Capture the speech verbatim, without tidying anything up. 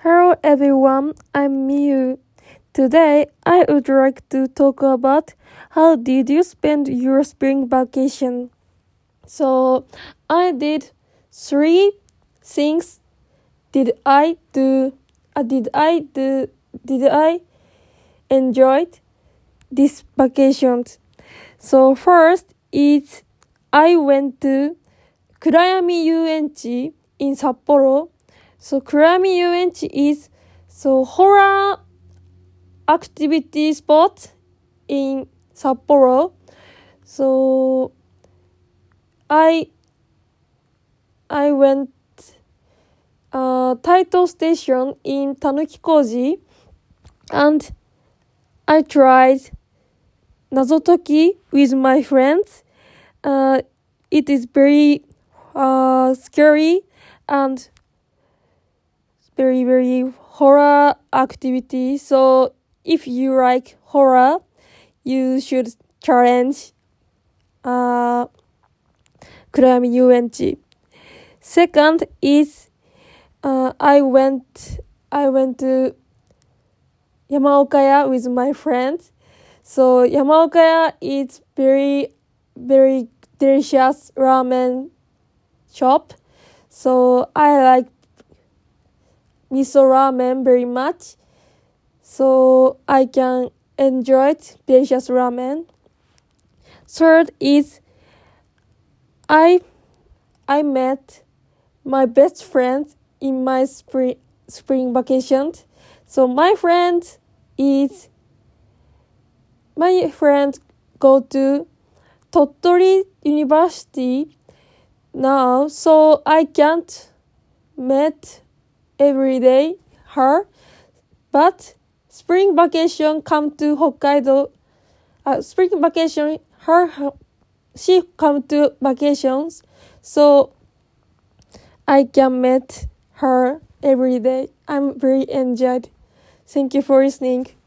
Hello everyone, I'm Miyu. Today I would like to talk about how did you spend your spring vacation. So I did three things. Did I do? Uh, did I do? Did I enjoy this vacation? So first is I went to Kurayami Yuenchi in Sapporo. So Kurayami Yuenchi is so horror activity spot in Sapporo. So I I went uh, Taito Station in Tanukikoji and I tried Nazotoki with my friends. Uh, it is very uh, scary and very very horror activity. So if you like horror, you should challenge uh, Kurayami Yuenchi. Second is uh, I went I went to Yamaokaya with my friends. So Yamaokaya is very very delicious ramen shop. So I like miso ramen very much. So I can enjoy delicious ramen. Third is I I met my best friend in my spring spring vacation. So my friend is my friend go to Tottori University now, so I can't meet every day her, but spring vacation come to Hokkaido. Uh, spring vacation her, her she come to vacations, so I can meet her every day. I'm very enjoyed. Thank you for listening.